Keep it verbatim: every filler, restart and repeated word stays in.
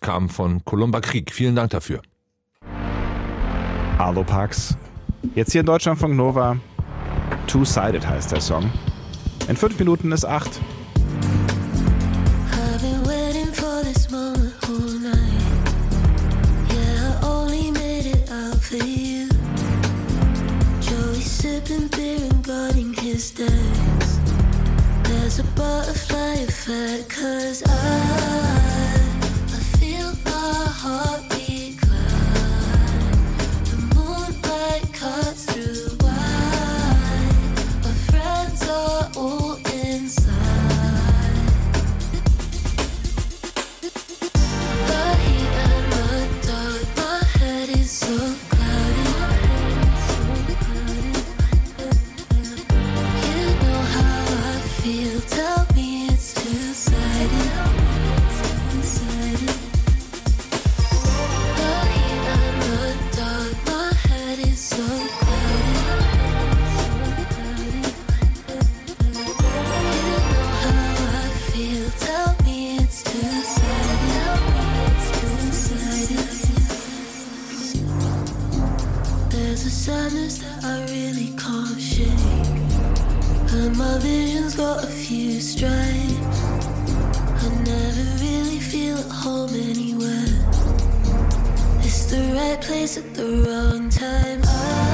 kam von Columba Creek. Vielen Dank dafür. Arlo Parks. Jetzt hier in Deutschlandfunk Nova. Two-Sided heißt der Song. In fünf Minuten ist acht. Sipping beer and guarding his desk. There's a butterfly effect, cause I, I feel my heartbeat climb. The moonlight cuts through white. My friends are all inside. The heat and the dark, my head is so cloudy. Tell me it's two-sided. Two-sided. The heat and the dark, my head is so cloudy. You know how I feel. Tell me it's two-sided. Two-sided. There's a sadness that I really can't shake. And my vision's got a few stripes. I never really feel at home anywhere. It's the right place at the wrong time. I